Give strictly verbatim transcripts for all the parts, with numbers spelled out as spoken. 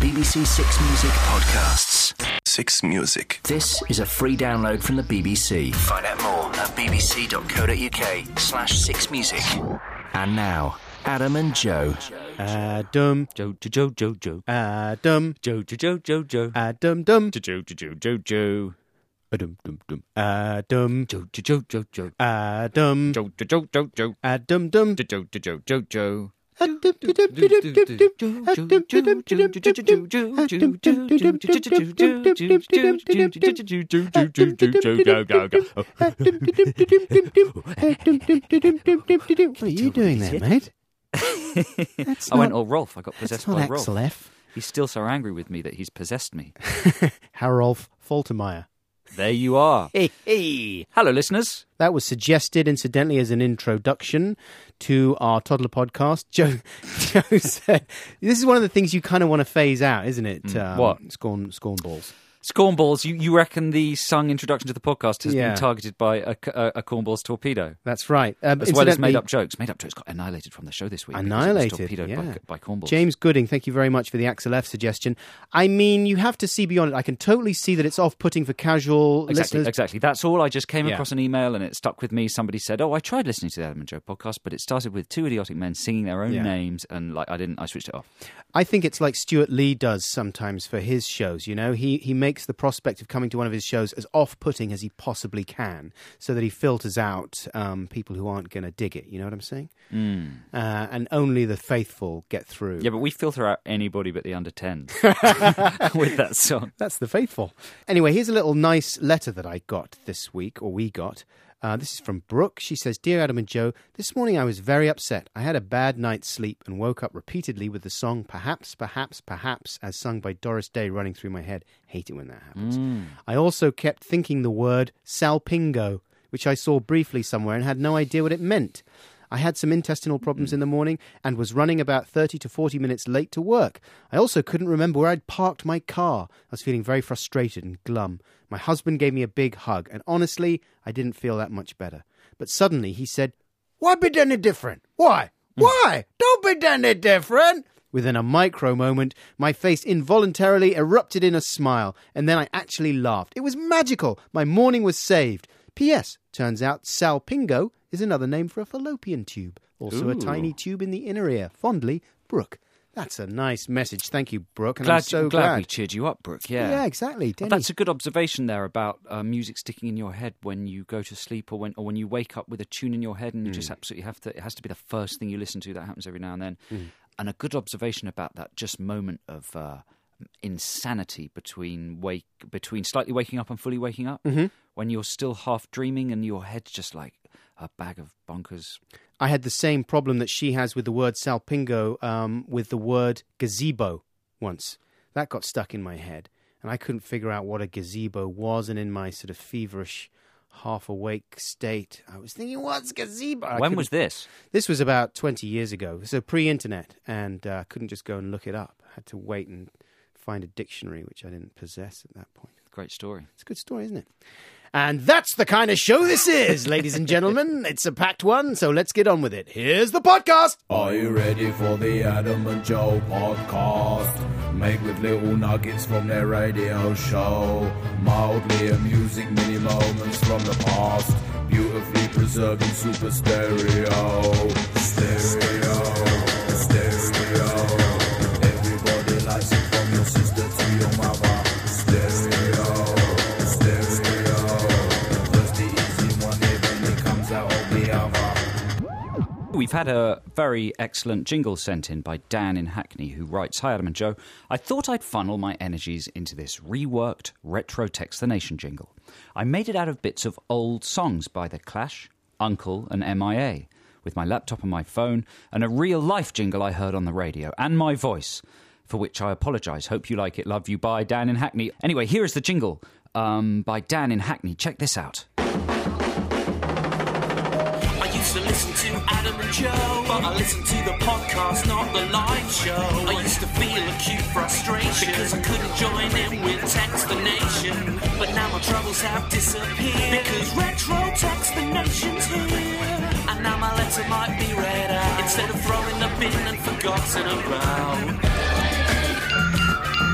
B B C Six Music podcasts. Six Music. This is a free download from the B B C. Find out more at bbc.co.uk slash six music. And now, Adam and Joe. Adam. Joe, Joe, Joe, Joe. Adam. Joe, Joe, Joe, Joe. Adam, dum. Joe, Joe, Joe, Joe. Adam, dum, dum. Adam. Joe, Joe, Joe, Joe. Adam. Joe, Joe, Joe, Joe. Adam, dum. Joe, Joe, Joe, Joe. What are you doing there, mate? I went all Rolf. I got possessed by Rolf. Axel F. He's still so angry with me that he's possessed me. Harolf Faltermeyer. There you are. Hey, hey. Hello, listeners. That was suggested, incidentally, as an introduction to our toddler podcast. Joe, Joe said, this is one of the things you kind of want to phase out, isn't it? Mm, um, what? Scorn, scorn balls. Scornballs, you, you reckon the sung introduction to the podcast has Yeah. been targeted by a, a, a cornball's torpedo? That's right. Um, As well as incidentally- made-up jokes. Made-up jokes got annihilated from the show this week. because it was Annihilated, torpedoed yeah. by, by cornballs. James Gooding, thank you very much for the Axel F suggestion. I mean, you have to see beyond it. I can totally see that it's off-putting for casual Exactly, listeners. exactly. That's all. I just came Yeah. across an email and it stuck with me. Somebody said, "Oh, I tried listening to the Adam and Joe podcast, but it started with two idiotic men singing their own Yeah. names, and like I didn't. I switched it off." I think it's like Stuart Lee does sometimes for his shows, you know? He he makes the prospect of coming to one of his shows as off-putting as he possibly can, so that he filters out um, people who aren't going to dig it, you know what I'm saying? Mm. Uh, and only the faithful get through. Yeah, but we filter out anybody but the under tens with that song. That's the faithful. Anyway, here's a little nice letter that I got this week, or we got. Uh, this is from Brooke. She says, "Dear Adam and Joe, this morning I was very upset. I had a bad night's sleep and woke up repeatedly with the song Perhaps, Perhaps, Perhaps, as sung by Doris Day, running through my head. Hate it when that happens. Mm. I also kept thinking the word salpingo, which I saw briefly somewhere and had no idea what it meant. I had some intestinal problems in the morning and was running about thirty to forty minutes late to work. I also couldn't remember where I'd parked my car. I was feeling very frustrated and glum. My husband gave me a big hug, and honestly, I didn't feel that much better. But suddenly he said, 'Why be any different? Why? Why? Don't be any different!' Within a micro moment, my face involuntarily erupted in a smile, and then I actually laughed. It was magical. My morning was saved. P S. Turns out salpingo is another name for a fallopian tube. Also Ooh. a tiny tube in the inner ear. Fondly, Brooke." That's a nice message. Thank you, Brooke. And Glad, I'm so glad, glad. we cheered you up, Brooke. Yeah, Yeah, exactly. Denny. That's a good observation there about uh, music sticking in your head when you go to sleep or when or when you wake up with a tune in your head, and you just absolutely have to. It has to be the first thing you listen to. That happens every now and then. And a good observation about that just moment of uh, insanity between wake between slightly waking up and fully waking up, Mm-hmm. when you're still half dreaming and your head's just like a bag of bonkers. I had the same problem that she has with the word salpingo um, with the word gazebo once. That got stuck in my head, and I couldn't figure out what a gazebo was, and in my sort of feverish, half-awake state, I was thinking, what's gazebo? I When couldn't- was this? This was about twenty years ago, so pre-internet, and I uh, couldn't just go and look it up. I had to wait and find a dictionary, which I didn't possess at that point. Great story. It's a good story, isn't it? And that's the kind of show this is, ladies and gentlemen. It's a packed one, so let's get on with it. Here's the podcast. Are you ready for the Adam and Joe podcast? Made with little nuggets from their radio show. Mildly amusing mini moments from the past. Beautifully preserved in super stereo. Stereo. Stereo. Everybody likes it from your sister to your mother. Stereo. Stereo. Just the easy one, even it comes out of the other. We've had a very excellent jingle sent in by Dan in Hackney, who writes, "Hi Adam and Joe, I thought I'd funnel my energies into this reworked retro Text the Nation jingle. I made it out of bits of old songs by The Clash, Uncle and M I A, with my laptop and my phone, and a real-life jingle I heard on the radio, and my voice, for which I apologise. Hope you like it. Love you. Bye, Dan in Hackney." Anyway, here is the jingle um, by Dan in Hackney. Check this out. I used to listen to Adam and Joe, but I listened to the podcast, not the live show. I used to feel acute frustration because I couldn't join in with Text the Nation. But now my troubles have disappeared because retro Text the Nation's here. And now my letter might be read out instead of thrown in the bin and forgotten about.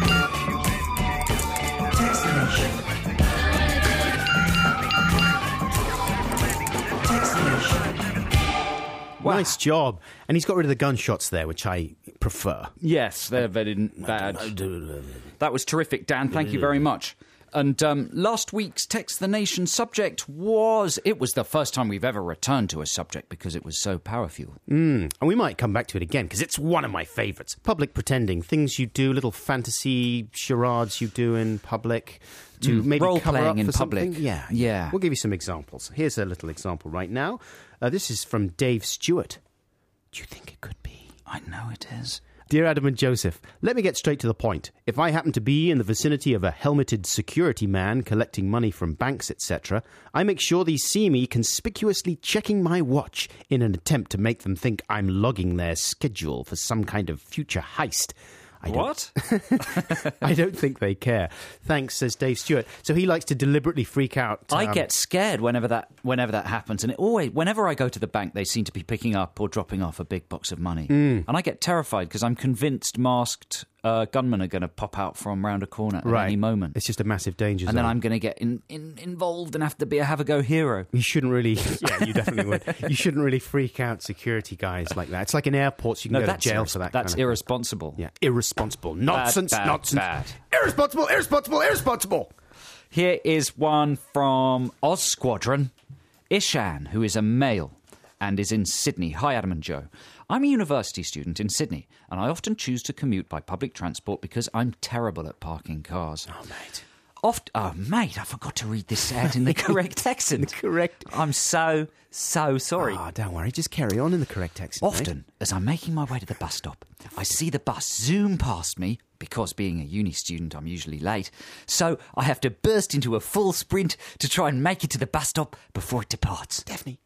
Wow. Nice job. And he's got rid of the gunshots there, which I prefer. Yes, they're very bad. That was terrific, Dan. Thank you very much. And um, last week's Text the Nation subject was... It was the first time we've ever returned to a subject because it was so powerful. Mm. And we might come back to it again, because it's one of my favourites. Public pretending. Things you do, little fantasy charades you do in public to Mm. maybe cover up Role-playing in for public. something. Yeah, Yeah. We'll give you some examples. Here's a little example right now. Uh, this is from Dave Stewart. Do you think it could be? I know it is. Dear Adam and Joseph, let me get straight to the point. If I happen to be in the vicinity of a helmeted security man collecting money from banks, et cetera, I make sure these see me conspicuously checking my watch in an attempt to make them think I'm logging their schedule for some kind of future heist. I What? Don't, I don't think they care. Thanks, says Dave Stewart. So he likes to deliberately freak out. I um, get scared whenever that whenever that happens, and it always whenever I go to the bank, they seem to be picking up or dropping off a big box of money, Mm. and I get terrified because I'm convinced masked uh, gunmen are going to pop out from round a corner at right. any moment, It's just a massive danger and zone. then I'm going to get in, in, involved and have to be a have a go hero. You shouldn't really... Yeah, you definitely would. You shouldn't really freak out security guys like that. It's like in airports, you can No, go to that's jail irres- for that that's kind of irresponsible. thing. Yeah, irresponsible. Nonsense, bad, nonsense. bad. Irresponsible, irresponsible, irresponsible. Here is one from Oz Squadron. Ishan, who is a male and is in Sydney. Hi, Adam and Joe. I'm a university student in Sydney, and I often choose to commute by public transport because I'm terrible at parking cars. Oh, mate. Oft- oh, mate, I forgot to read this out in the correct accent. The correct... I'm so, so sorry. Oh, don't worry. Just carry on in the correct accent, mate. Often, as I'm making my way to the bus stop, I see the bus zoom past me, because being a uni student, I'm usually late, so I have to burst into a full sprint to try and make it to the bus stop before it departs. Daphne.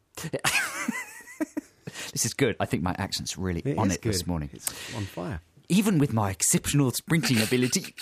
This is good. I think my accent's really It on is it this good. morning. It's on fire. Even with my exceptional sprinting ability,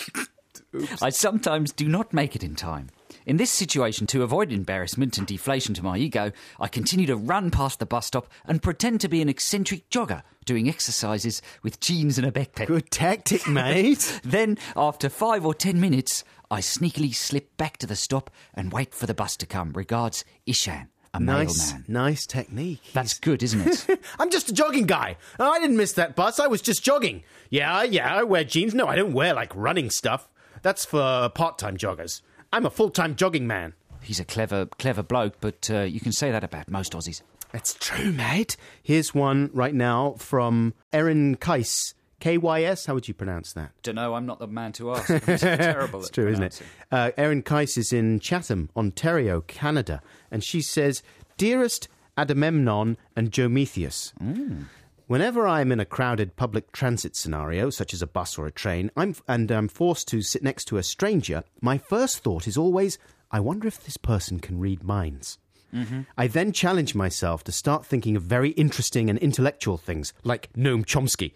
I sometimes do not make it in time. In this situation, to avoid embarrassment and deflation to my ego, I continue to run past the bus stop and pretend to be an eccentric jogger doing exercises with jeans and a backpack. Good tactic, mate. Then, after five or ten minutes, I sneakily slip back to the stop and wait for the bus to come. Regards, Ishan, a Nice, mailman. nice technique. That's good, isn't it? I'm just a jogging guy. I didn't miss that bus. I was just jogging. Yeah, yeah, I wear jeans. No, I don't wear, like, running stuff. That's for part-time joggers. I'm a full-time jogging man. He's a clever, clever bloke, but uh, you can say that about most Aussies. That's true, mate. Here's one right now from Erin Kys. K Y S, how would you pronounce that? Don't know, I'm not the man to ask. I'm terrible It's at true, isn't it? pronouncing. Uh, Erin Kys is in Chatham, Ontario, Canada, and she says, Dearest Agamemnon and Jometheus, Mm. whenever I'm in a crowded public transit scenario, such as a bus or a train, I'm, and I'm forced to sit next to a stranger, my first thought is always, I wonder if this person can read minds. Mm-hmm. I then challenge myself to start thinking of very interesting and intellectual things, like Noam Chomsky,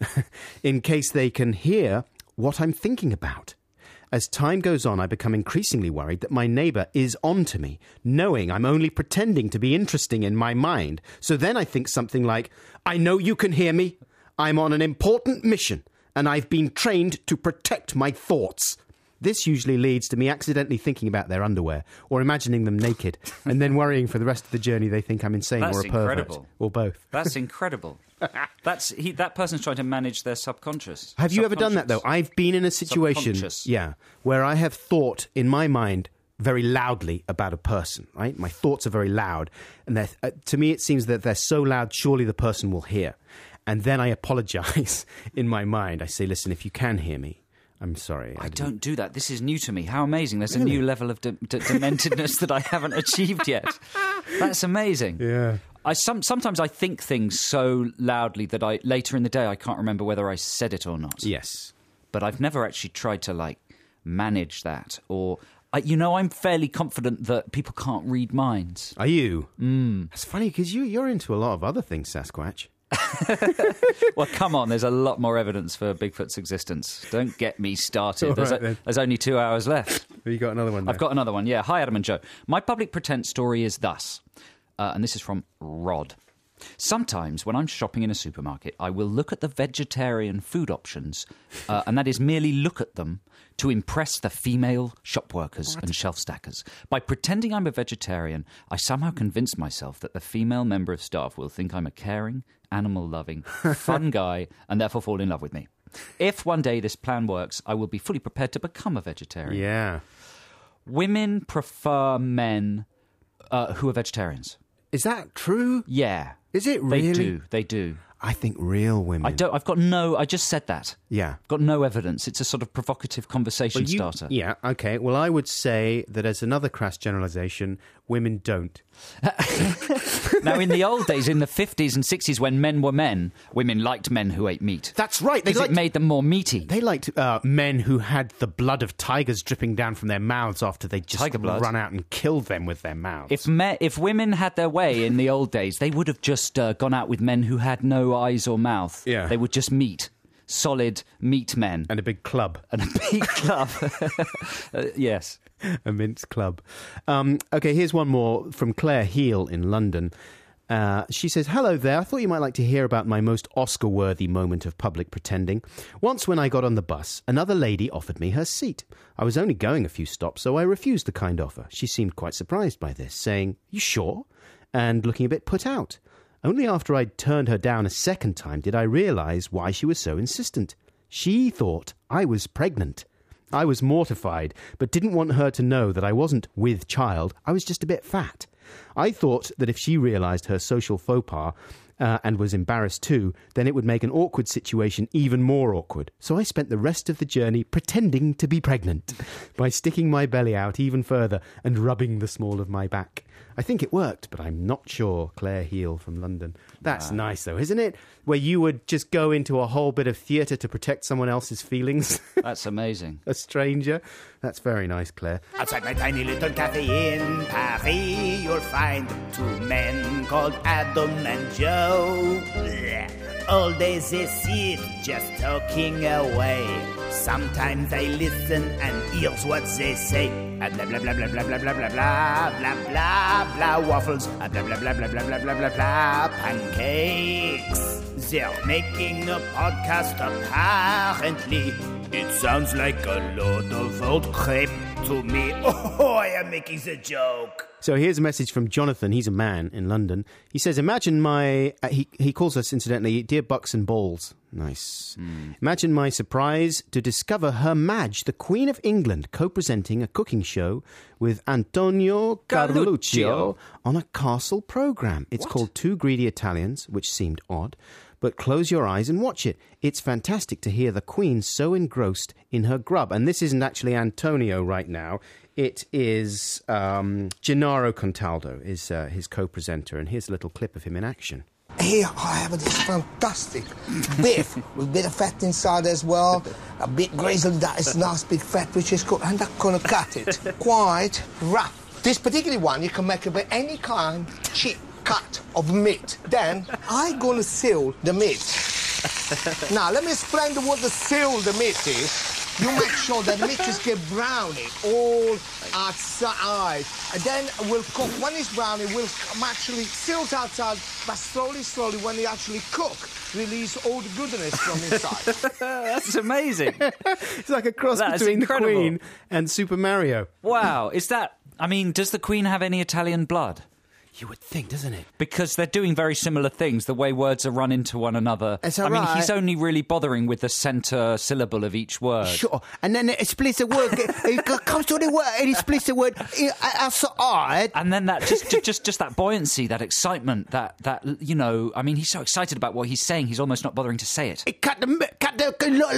in case they can hear what I'm thinking about. As time goes on, I become increasingly worried that my neighbour is on to me, knowing I'm only pretending to be interesting in my mind. So then I think something like, I know you can hear me. I'm on an important mission, and I've been trained to protect my thoughts. This usually leads to me accidentally thinking about their underwear or imagining them naked, and then worrying for the rest of the journey they think I'm insane That's or a pervert. incredible. Or both. That's incredible. That's he, that person's trying to manage their subconscious. Have you ever done that, though? Subconscious. I've been in a situation, Subconscious. yeah, where I have thought in my mind very loudly about a person, right? My thoughts are very loud. And they're- uh, to me, it seems that they're so loud, surely the person will hear. And then I apologize in my mind. I say, listen, if you can hear me, I'm sorry. I didn't- don't do that. This is new to me. How amazing. There's Really? a new level of de- de- dementedness that I haven't achieved yet. That's amazing. Yeah. I some, Sometimes I think things so loudly that I later in the day I can't remember whether I said it or not. Yes. But I've never actually tried to, like, manage that. Or, I, you know, I'm fairly confident that people can't read minds. Are you? Mm. That's funny because you, you're into a lot of other things, Sasquatch. Well, come on, there's a lot more evidence for Bigfoot's existence. Don't get me started. All There's, right, a- then. there's only two hours left. Have you got another one there? I've got another one, yeah. Hi, Adam and Joe. My public pretense story is thus, uh, and this is from Rod. Sometimes when I'm shopping in a supermarket, I will look at the vegetarian food options, uh, and that is merely look at them to impress the female shop workers what? and shelf stackers. By pretending I'm a vegetarian, I somehow convince myself that the female member of staff will think I'm a caring, animal-loving, fun guy, and therefore fall in love with me. If one day this plan works, I will be fully prepared to become a vegetarian. Yeah. Women prefer men uh, who are vegetarians. Is that true? Yeah. Is it really? They do. They do. I think real women. I don't. I've got no. I just said that. Yeah. Got no evidence. It's a sort of provocative conversation well, you, starter. Yeah. Okay. Well, I would say that as another crass generalisation, women don't. Now, in the old days, in the fifties and sixties, when men were men, women liked men who ate meat. That's right. Because it made them more meaty. They liked uh, men who had the blood of tigers dripping down from their mouths after they just Tiger blood. run out and killed them with their mouths. If me- if women had their way in the old days, they would have just uh, gone out with men who had no eyes or mouth. Yeah. They would just meet. Solid meat men. And a big club. And a big club. uh, yes. A mince club. Um, okay, here's one more from Claire Heel in London. Uh, she says, hello there. I thought you might like to hear about my most Oscar-worthy moment of public pretending. Once when I got on the bus, another lady offered me her seat. I was only going a few stops, so I refused the kind offer. She seemed quite surprised by this, saying, you sure? And looking a bit put out. Only after I'd turned her down a second time did I realise why she was so insistent. She thought I was pregnant. I was mortified, but didn't want her to know that I wasn't with child. I was just a bit fat. I thought that if she realised her social faux pas uh, and was embarrassed too, then it would make an awkward situation even more awkward. So I spent the rest of the journey pretending to be pregnant by sticking my belly out even further and rubbing the small of my back. I think it worked, but I'm not sure. Claire Heel from London. That's wow. nice, though, isn't it? Where you would just go into a whole bit of theatre to protect someone else's feelings. That's amazing. A stranger. That's very nice, Claire. Outside my tiny little cafe in Paris, you'll find two men called Adam and Joe. All day they sit just talking away. Sometimes they listen and hears what they say. Blah blah blah blah blah blah blah blah blah blah blah blah waffles. Blah blah blah blah blah blah blah blah blah pancakes. They're making a podcast apparently. It sounds like a load of old crepe to me. Oh, I am making the joke. So here's a message from Jonathan. He's a man in London. He says, imagine my... Uh, he, he calls us, incidentally, Dear Bucks and Balls. Nice. Mm. Imagine my surprise to discover Her Madge, the Queen of England, co-presenting a cooking show with Antonio Carluccio on a castle programme. It's what? called Two Greedy Italians, which seemed odd. But close your eyes and watch it. It's fantastic to hear the Queen so engrossed in her grub. And this isn't actually Antonio right now. It is um, Gennaro Contaldo is uh, his co-presenter. And here's a little clip of him in action. Here I have this fantastic beef with a bit of fat inside as well. A bit grizzled, that is nice big fat which is good. And I'm going to cut it quite rough. This particular one you can make it with any kind cheap cut of meat. Then I'm going to seal the meat. Now let me explain what the seal the meat is. You make sure that meat just get browny all outside. And then we'll cook. When it's browny, we'll actually silt outside, but slowly, slowly, when you actually cook, release all the goodness from inside. That's amazing. It's like a cross That is between incredible. the Queen and Super Mario. Wow. Is that... I mean, does the Queen have any Italian blood? You would think, doesn't it? Because they're doing very similar things, the way words are run into one another. Is I that mean, right? he's only really bothering with the centre syllable of each word. Sure. And then it splits the word. It comes to the word and it splits the word outside. And then that just, just just just that buoyancy, that excitement, that that you know. I mean, he's so excited about what he's saying, he's almost not bothering to say it. It cut the cut the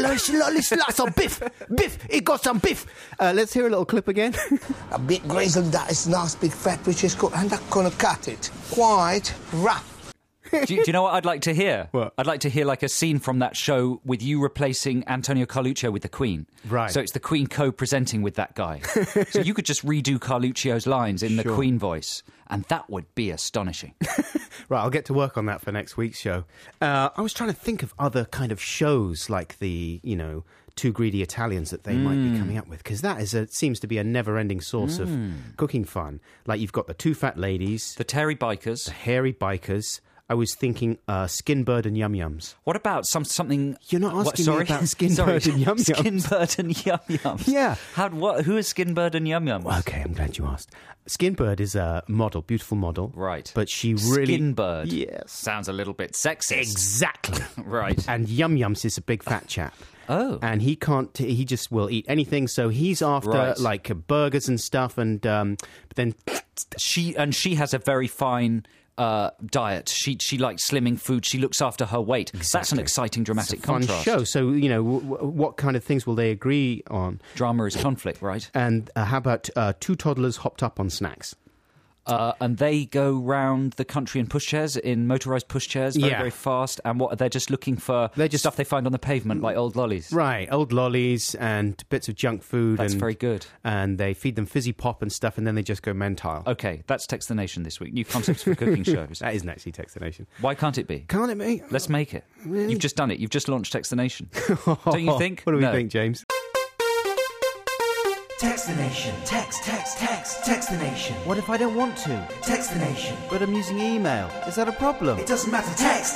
lots of biff, biff. It got some biff. Uh, let's hear a little clip again. A bit grizzled, that is nice big fat which is good. And I'm going to cut it quite rough. do, you, do you know what I'd like to hear? What? I'd like to hear like a scene from that show with you replacing Antonio Carluccio with the Queen. Right. So it's the Queen co-presenting with that guy. So you could just redo Carluccio's lines in the Sure. Queen voice, and that would be astonishing. Right, I'll get to work on that for next week's show. Uh, I was trying to think of other kind of shows like the, you know, Two Greedy Italians that they mm. might be coming up with, because that is a, seems to be a never-ending source mm. of cooking fun. Like you've got the Two Fat Ladies, The Terry Bikers. the Hairy Bikers. I was thinking uh, Skinbird and Yum Yums. What about some something? You're not what, asking sorry? me about Skinbird Sorry. and Yum Yums. Skinbird and Yum Yums. Yeah. How? What? Who is Skinbird and Yum Yums? Okay, I'm glad you asked. Skinbird is a model, beautiful model. Right. But she really... Skinbird. Yes. Sounds a little bit sexist. Exactly. Right. And Yum Yums is a big fat chap. Oh. And he can't, he just will eat anything, so he's after, Right. like, uh, burgers and stuff, and um, but then... She and she has a very fine uh, diet. She she likes slimming food. She looks after her weight. That's an Exactly. exciting, dramatic It's a fun contrast. show. So, you know, w- w- what kind of things will they agree on? Drama is conflict, right? And uh, how about uh, two toddlers hopped up on snacks? Uh, and they go round the country in pushchairs, in motorised pushchairs, very, Yeah. very fast. And what they're just looking for They're just- stuff they find on the pavement, like old lollies. Right, old lollies and bits of junk food. That's and, very good. And they feed them fizzy pop and stuff, and then they just go mentile. Okay, that's Text the Nation this week. New concepts for cooking shows. That isn't actually Text the Nation. Why can't it be? Can't it, mate? Let's make it. You've just done it. You've just launched Text the Nation. Don't you think? What do we No. think, James? Text the Nation. Text, text, text, text the Nation. What if I don't want to? Text the Nation. But I'm using email. Is that a problem? It doesn't matter. Text.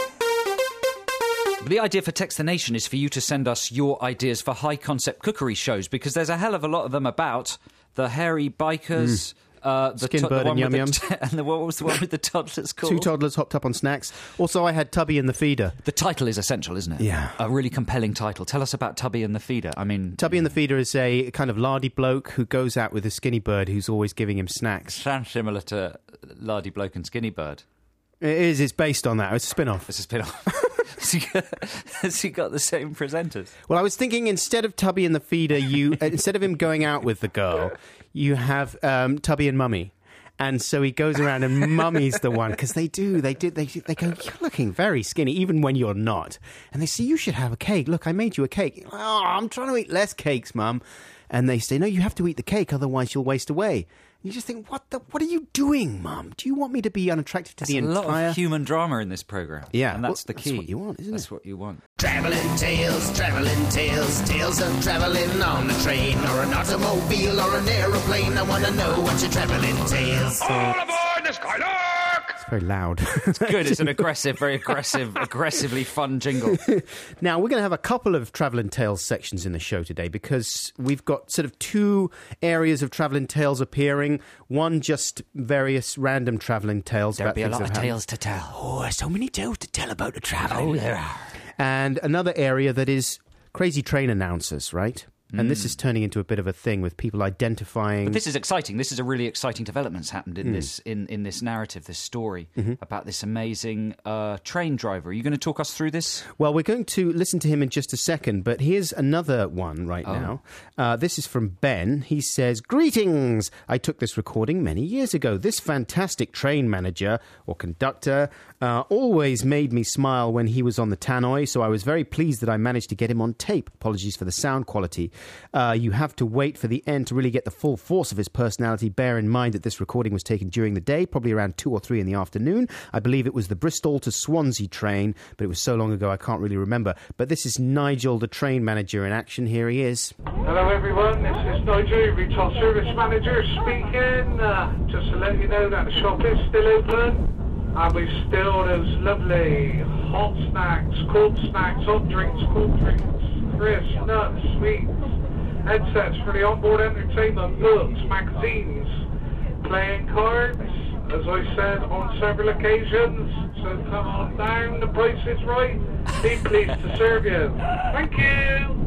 The idea for Text the Nation is for you to send us your ideas for high-concept cookery shows, because there's a hell of a lot of them about the hairy bikers... Uh, the Skinbird the and one Yum with Yums. the t- and the, what was the one with the toddlers called? Two toddlers hopped up on snacks. Also, I had Tubby and the Feeder. The title is essential, isn't it? Yeah. A really compelling title. Tell us about Tubby and the Feeder. I mean... Tubby and the Feeder is a kind of lardy bloke who goes out with a skinny bird who's always giving him snacks. Sounds similar to Lardy Bloke and Skinny Bird. It is, it's based on that. It's a spin-off. It's a spin-off. Has he got, has he got the same presenters? Well, I was thinking instead of Tubby and the Feeder, you uh, instead of him going out with the girl, you have um, Tubby and Mummy. And so he goes around and Mummy's the one, because they do, they do, they they go, you're looking very skinny, even when you're not. And they say, you should have a cake. Look, I made you a cake. Oh, I'm trying to eat less cakes, Mum. And they say, no, you have to eat the cake, otherwise you'll waste away. And you just think, what the, what are you doing, Mum? Do you want me to be unattractive to There's the a entire... lot of human drama in this programme. Yeah, And that's well, the key. That's what you want, isn't That's it? what you want. Travelling tales, travelling tales, tales of travelling on a train or an automobile or an aeroplane. I want to know what your travelling tales. All aboard the Skylark! It's very loud. Good. It's an aggressive, very aggressive, aggressively fun jingle. Now, we're going to have a couple of Travelling Tales sections in the show today, because we've got sort of two areas of Travelling Tales appearing. One just various random Travelling Tales. There'll about be a things lot that of have happened. tales to tell. Oh, so many tales to tell about the travelling. Oh, there are. And another area that is crazy train announcers, right? And this is turning into a bit of a thing with people identifying... But this is exciting. This is a really exciting development that's happened in this in, in this narrative, this story about this amazing uh, train driver. Are you going to talk us through this? Well, we're going to listen to him in just a second, but here's another one right now. Uh, this is from Ben. He says, greetings! I took this recording many years ago. This fantastic train manager or conductor uh, always made me smile when he was on the tannoy, so I was very pleased that I managed to get him on tape. Apologies for the sound quality. Uh, you have to wait for the end to really get the full force of his personality. Bear in mind that this recording was taken during the day, probably around two or three in the afternoon. I believe it was the Bristol to Swansea train, but it was so long ago I can't really remember. But this is Nigel, the train manager, in action. Here he is. Hello everyone, this is Nigel, retail service manager speaking. Uh, just to let you know that the shop is still open, and we've still those lovely hot snacks, cold snacks, hot drinks, cold drinks, crisps, nuts, sweets, headsets for the onboard entertainment, books, magazines, playing cards, as I said on several occasions. So come on down, the price is right. Be pleased to serve you. Thank you.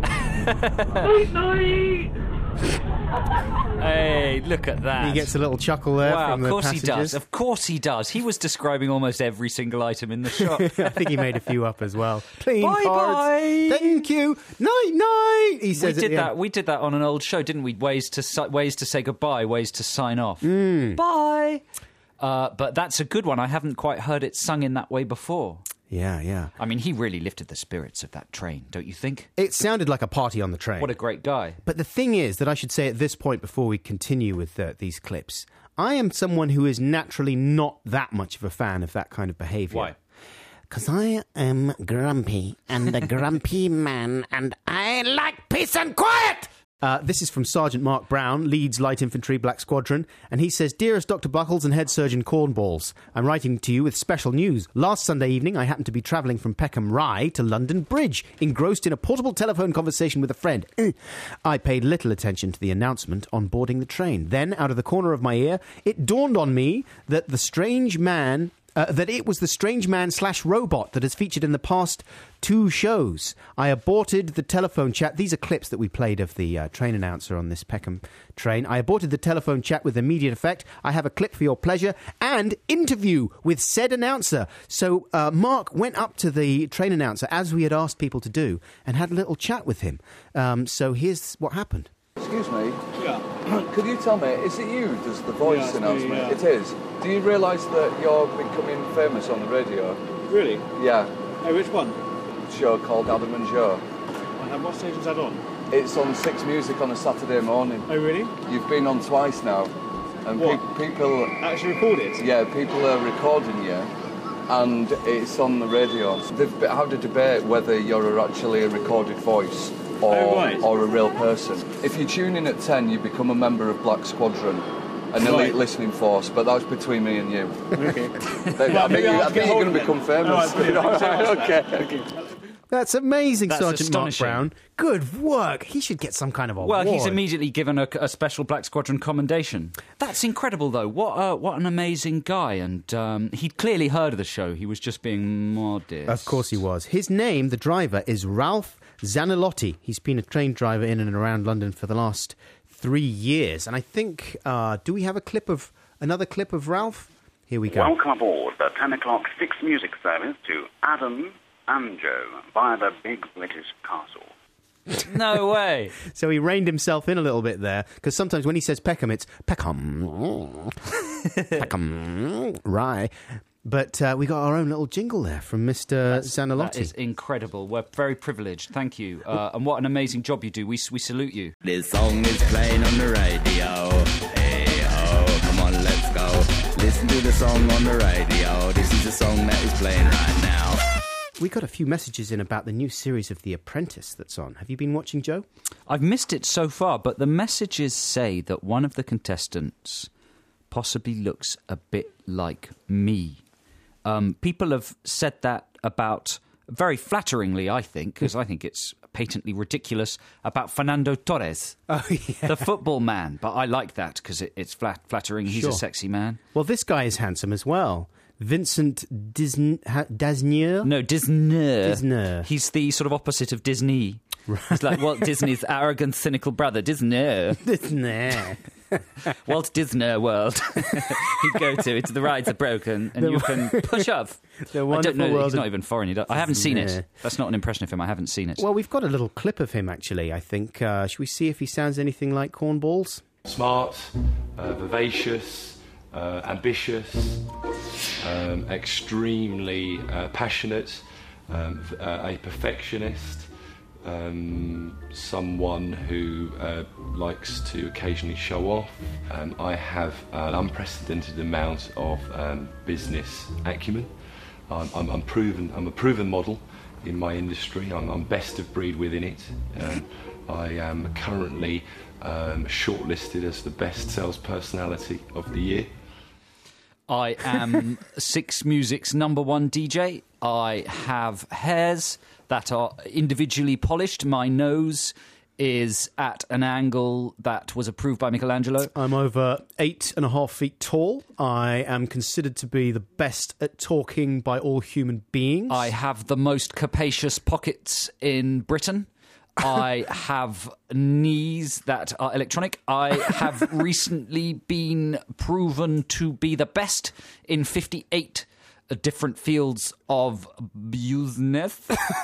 Night night. Hey, look at that. He gets a little chuckle there Wow, from of the course he passengers. does. Of course he does. He was describing almost every single item in the shop. I think he made a few up as well. Clean Bye cards. bye. Thank you. Night night. He we says at did the that. end. We did that on an old show, didn't we? Ways to si- ways to say goodbye, ways to sign off. Hmm. Bye. Uh, but that's a good one. I haven't quite heard it sung in that way before. Yeah, yeah. I mean, he really lifted the spirits of that train, don't you think? It sounded like a party on the train. What a great guy. But the thing is that I should say at this point, before we continue with uh, these clips, I am someone who is naturally not that much of a fan of that kind of behaviour. Why? Because I am grumpy, and a grumpy man, and I like peace and quiet! Uh, this is from Sergeant Mark Brown, Leeds Light Infantry, Black Squadron, and he says, Dearest Doctor Buckles and Head Surgeon Cornballs, I'm writing to you with special news. Last Sunday evening, I happened to be travelling from Peckham Rye to London Bridge, engrossed in a portable telephone conversation with a friend. I paid little attention to the announcement on boarding the train. Then, out of the corner of my ear, it dawned on me that the strange man... Uh, that it was the strange man slash robot that has featured in the past two shows. I aborted the telephone chat. These are clips that we played of the uh, train announcer on this Peckham train. I aborted the telephone chat with immediate effect. I have a clip for your pleasure and interview with said announcer. So uh, Mark went up to the train announcer, as we had asked people to do, and had a little chat with him. Um, so here's what happened. Excuse me. Yeah. Could you tell me, is it you does the voice Yeah, announcement? me, yeah. It is. Do you realise that you're becoming famous on the radio? Really? Yeah. Oh, which one? A show called Adam and Joe. And what station's that on? It's on Six Music on a Saturday morning. Oh, really? You've been on twice now. And What? pe- people... Actually recorded? Yeah, people are recording you. And it's on the radio. They've had a debate whether you're actually a recorded voice or, Oh, right. or a real person. If you tune in at ten, you become a member of Black Squadron, an elite Right. listening force, but that's between me and you. Okay. They- Well, I think, maybe you, I'll I get think you're hold going to of become it. famous. All right, brilliant. Thanks so much for that. okay, okay. That's amazing, That's Sergeant Mark astonishing. Brown. Good work. He should get some kind of award. Well, he's immediately given a, a special Black Squadron commendation. That's incredible, though. What uh, what an amazing guy. And um, he'd clearly heard of the show. He was just being modest. Of course he was. His name, the driver, is Ralph Zanolotti. He's been a train driver in and around London for the last three years. And I think, uh, do we have a clip of, another clip of Ralph? Here we go. Welcome aboard the ten o'clock Six Music service to Adam and Joe via the Big British Castle. No way. So he reined himself in a little bit there, because sometimes when he says Peckham, it's Peckham, Peckham, Rye. But uh, we got our own little jingle there from Mister Zanolotti. That is incredible. We're very privileged. Thank you. Uh, and what an amazing job you do. We, we salute you. This song is playing on the radio. Hey, oh, come on, let's go. Listen to the song on the radio. This is the song that is playing right now. We got a few messages in about the new series of The Apprentice that's on. Have you been watching, Joe? I've missed it so far, but the messages say that one of the contestants possibly looks a bit like me. Um, people have said that about, very flatteringly, I think, because I think it's patently ridiculous, about Fernando Torres, oh, yeah. the football man. But I like that because it, it's flat, flattering. He's Sure. a sexy man. Well, this guy is handsome as well. Vincent Disn- ha- Dasnier? No, Disney. Disney. He's the sort of opposite of Disney. Right. He's like Walt Disney's arrogant, cynical brother, Disney. Disney. Walt Disney World. You go to it, the rides are broken, and The you can push up. The I don't wonderful know, world he's not of even foreign. He don't- I haven't seen Disney. it. That's not an impression of him. I haven't seen it. Well, we've got a little clip of him, actually, I think. Uh, should we see if he sounds anything like Cornballs? Smart, uh, vivacious, uh, ambitious, um, extremely uh, passionate, um, uh, a perfectionist, um, someone who uh, likes to occasionally show off. Um, I have an unprecedented amount of um, business acumen. I'm, I'm, I'm proven. I'm a proven model in my industry. I'm, I'm best of breed within it. Um, I am currently um, shortlisted as the best sales personality of the year. I am Six Music's number one D J. I have hairs that are individually polished. My nose is at an angle that was approved by Michelangelo. I'm over eight and a half feet tall. I am considered to be the best at talking by all human beings. I have the most capacious pockets in Britain. I have knees that are electronic. I have recently been proven to be the best in fifty-eight different fields of business.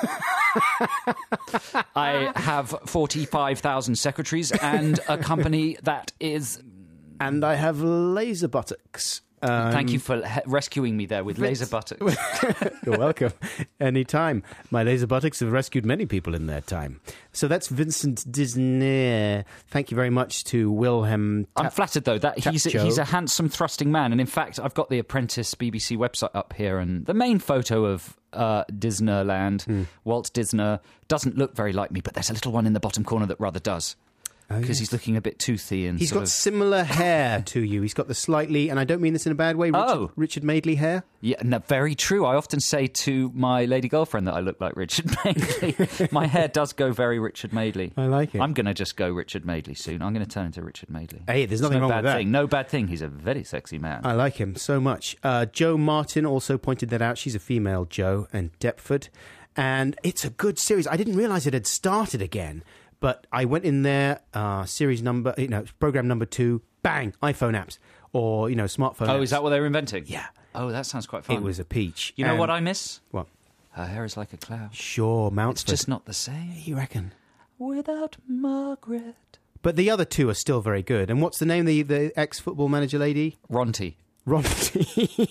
I have forty-five thousand secretaries and a company that is... And I have laser buttocks. Um, Thank you for he- rescuing me there with Vince- laser buttocks. You're welcome. Anytime. My laser buttocks have rescued many people in their time. So that's Vincent Disney. Thank you very much to Wilhelm. I'm Ta- flattered, though, that he's a, Tapcho. he's a handsome, thrusting man. And in fact, I've got the Apprentice B B C website up here, and the main photo of uh, Disneyland, Hmm. Walt Disney, doesn't look very like me, but there's a little one in the bottom corner that rather does. Oh, because yes. he's looking a bit toothy and He's sort got of... similar hair to you. He's got the slightly, and I don't mean this in a bad way, Richard, Oh. Richard Madeley hair. Yeah, no, very true. I often say to my lady girlfriend that I look like Richard Madeley. My hair does go very Richard Madeley. I like it. I'm going to just go Richard Madeley soon. I'm going to turn into Richard Madeley. Hey, there's It's nothing no wrong bad with that. thing. No bad thing. He's a very sexy man. I like him so much. Uh, Joe Martin also pointed that out. She's a female Joe, and Deptford. And it's a good series. I didn't realise it had started again. But I went in there, uh, series number, you know, program number two, bang, iPhone apps or, you know, smartphone apps. Oh, is that what they were inventing? Yeah. Oh, that sounds quite fun. It was a peach. You know And- what I miss? What? Her hair is like a cloud. Sure, Mountford. It's just not the same. You reckon? Without Margaret. But the other two are still very good. And what's the name, the, the ex-football manager lady? Ronty. Ronty.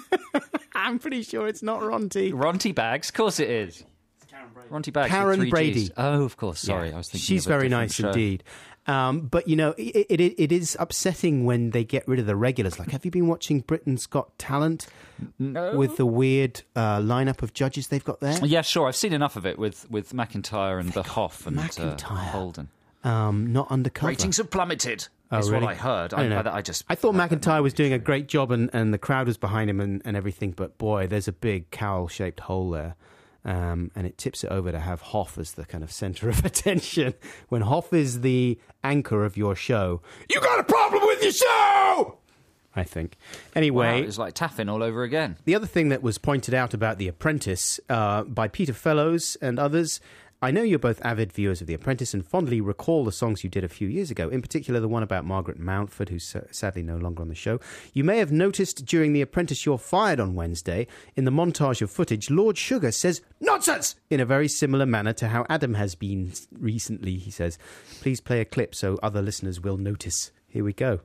I'm pretty sure it's not Ronty. Ronty Bags? Of course it is. Ronty Bags. with Karen three Brady. Gs. Oh, of course. Sorry, Yeah. I was thinking She's of a very different nice show. indeed. Um, but, you know, it, it, it is upsetting when they get rid of the regulars. Like, have you been watching Britain's Got Talent? No. With the weird uh, lineup of judges they've got there? Yeah, sure. I've seen enough of it with, with McIntyre and the Hoff and uh, McIntyre. Holden. Um, not undercover. Ratings have plummeted. Oh, is really? what I heard. I, don't know. I, I just. I thought McIntyre was doing a great job and, and the crowd was behind him and, and everything, but boy, there's a big cowl-shaped hole there. Um, and it tips it over to have Hoff as the kind of centre of attention. When Hoff is the anchor of your show, you got a problem with your show! I think. Anyway... Wow, it was like Taffin all over again. The other thing that was pointed out about The Apprentice uh, by Peter Fellows and others... I know you're both avid viewers of The Apprentice and fondly recall the songs you did a few years ago, in particular the one about Margaret Mountford, who's sadly no longer on the show. You may have noticed during The Apprentice You're Fired on Wednesday, in the montage of footage, Lord Sugar says, "Nonsense!" in a very similar manner to how Adam has been recently, he says. Please play a clip so other listeners will notice. Here we go.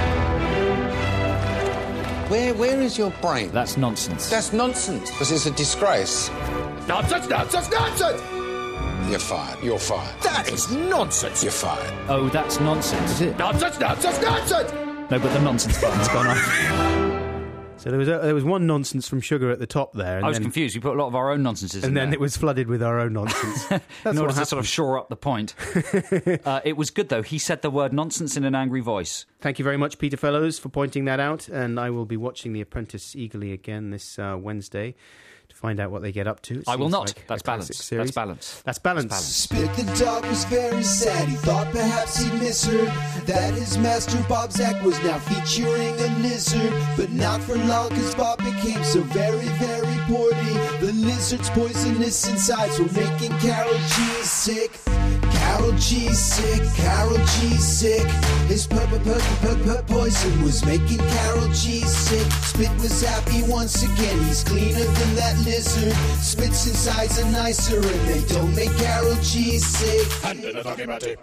Where, where is your brain? That's nonsense. That's nonsense, because it's a disgrace. Nonsense, nonsense, nonsense! You're fired. You're fired. That is nonsense. You're fired. Oh, that's nonsense. Is it? Nonsense, nonsense, nonsense! No, but the nonsense button's gone off. So there was a, there was one nonsense from Sugar at the top there. And I was then, confused. We put a lot of our own nonsenses in And then there. it was flooded with our own nonsense. That's in order what to sort of happened. shore up the point. uh, it was good, though. He said the word nonsense in an angry voice. Thank you very much, Peter Fellows, for pointing that out. And I will be watching The Apprentice eagerly again this uh, Wednesday to find out what they get up to. It I will seems not. like That's a classic balance. series. That's balance. That's balance. That's Spit the dog was very sad. He thought perhaps he'd misheard that his master Bob Zack was now featuring a lizard. But not for long, cause Bob became so very, very poorly. The lizard's poisonous insides were making Carol G sick. Carol G sick, Carol G sick. His pu- pu- pu- pu- pu- poison was making Carol G sick. Spit was happy once again. He's cleaner than that lizard. Spit's insides are nicer and they don't make Carol G sick. Under the fucking body.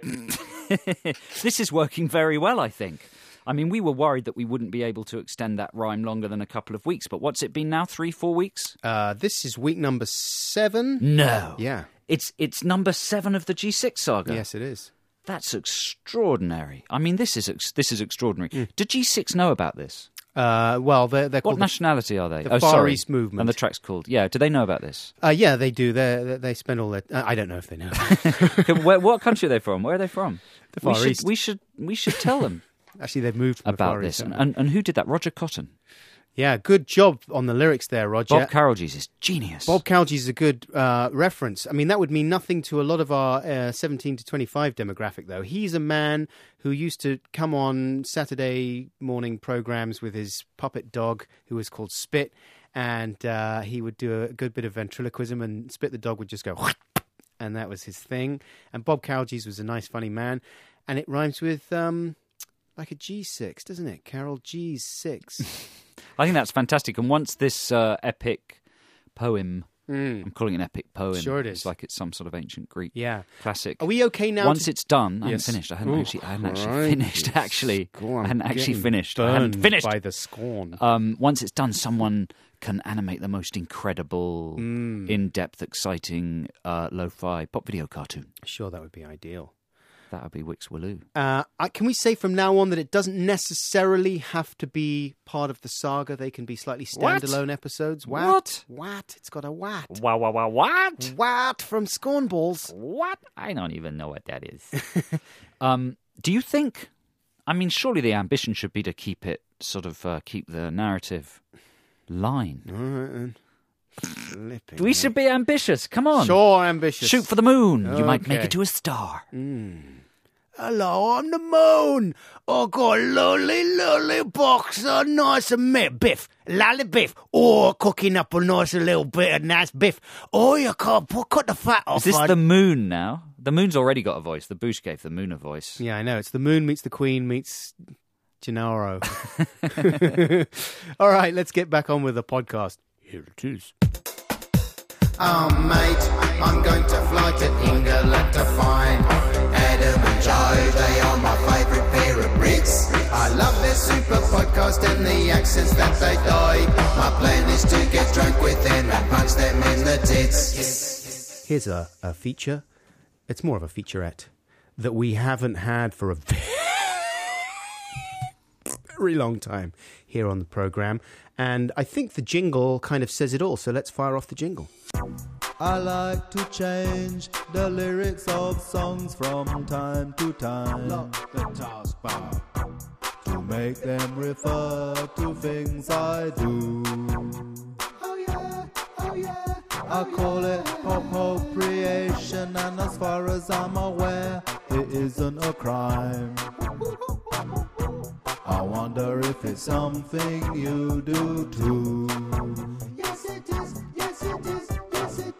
This is working very well, I think. I mean, we were worried that we wouldn't be able to extend that rhyme longer than a couple of weeks. But what's it been now? Three, four weeks? Uh, this is week number seven. No. Yeah. It's it's number seven of the G six saga. Yes, it is. That's extraordinary. I mean, this is ex- this is extraordinary. Mm. Did G six know about this? Uh, well, they're, they're What called nationality are they? the oh, Far sorry. East Movement. And the track's called... Yeah, do they know about this? Uh, yeah, they do. They they spend all their... Uh, I don't know if they know. Where, what country are they from? Where are they from? The Far we should, East. We should, we should tell them. Actually, they've moved from about the Far this. East. And, and, and who did that? Roger Cotton. Yeah, good job on the lyrics there, Roger. Bob Carolgees is genius. Bob Carolgees is a good uh, reference. I mean, that would mean nothing to a lot of our uh, seventeen to twenty-five demographic, though. He's a man who used to come on Saturday morning programs with his puppet dog, who was called Spit, and uh, he would do a good bit of ventriloquism, and Spit the dog would just go, and that was his thing. And Bob Carolgees was a nice, funny man, and it rhymes with um, like a G six, doesn't it? Carol G's six. I think that's fantastic. And once this uh, epic poem, mm. I'm calling it an epic poem. Sure it is. It's like it's some sort of ancient Greek yeah. classic. Are we okay now? Once to... it's done, I yes. haven't finished. I hadn't Ooh, actually, I hadn't actually right. finished. Actually, Go on, I hadn't actually getting finished. I hadn't burned finished by the scorn. Um, once it's done, someone can animate the most incredible, mm. in-depth, exciting uh, lo-fi pop video cartoon. Sure, that would be ideal. That would be Wix Walloo. Uh, can we say from now on that it doesn't necessarily have to be part of the saga? They can be slightly standalone what? episodes. What? What? What? It's got a what. Wow, wow, wow, what? What from Scornballs. What? I don't even know what that is. Um, do you think... I mean, surely the ambition should be to keep it, sort of, uh, keep the narrative line. All right, then. Flipping We me. should be ambitious. Come on. Sure, ambitious. Shoot for the moon. You might make Okay. it to a star. Mm. Hello, I'm the moon. I got a lovely, lovely box of nice and meat biff. Lolly biff. Oh, cooking up a nice little bit of nice biff. Oh, you can't put, cut the fat off. Is this on- the moon now? The moon's already got a voice. The Bush gave the moon a voice. Yeah, I know. It's the moon meets the queen meets Gennaro. All right, let's get back on with the podcast. Here it is. Oh, mate, I'm going to fly to England to find Adam and Joe. They are my favourite pair of Brits. I love their super podcast and the accents that they die. My plan is to get drunk with them and punch them in the tits. Here's a, a feature. It's more of a featurette that we haven't had for a very long time here on the programme. And I think the jingle kind of says it all. So let's fire off the jingle. I like to change the lyrics of songs from time to time. Lock the taskbar. To make them refer to things I do. Oh yeah, oh yeah. I call it appropriation, and as far as I'm aware, it isn't a crime. I wonder if it's something you do too. Yes it is, yes it is, yes it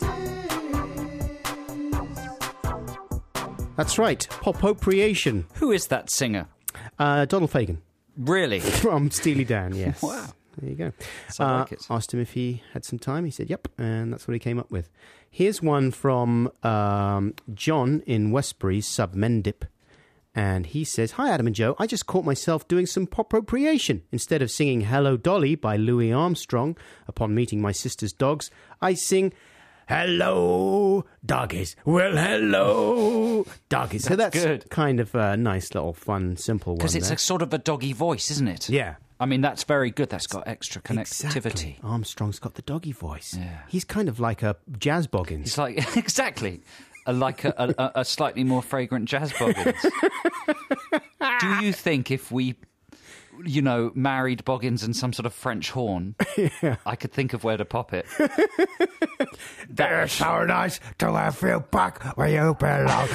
is. That's right, Pop-opriation. Who is that singer? Uh, Donald Fagen. Really? From Steely Dan, yes. Wow. There you go. So I like it. Asked him if he had some time. He said, yep, and that's what he came up with. Here's one from um, John in Westbury, sub Mendip. And he says, hi, Adam and Joe. I just caught myself doing some pop-opriation. Instead of singing Hello Dolly by Louis Armstrong upon meeting my sister's dogs, I sing Hello Doggies. Well, hello Doggies. So That's that's good. kind of a nice little fun, simple one. Because it's there. a sort of a doggy voice, isn't it? Yeah. I mean, that's very good. That's got extra connectivity. Exactly. Armstrong's got the doggy voice. Yeah. He's kind of like a jazz boggins. It's like, exactly, a, like a, a, a slightly more fragrant jazz boggins. Do you think if we, you know, married Boggins and some sort of French horn, yeah. I could think of where to pop it? They're so nice to have you back where you belong.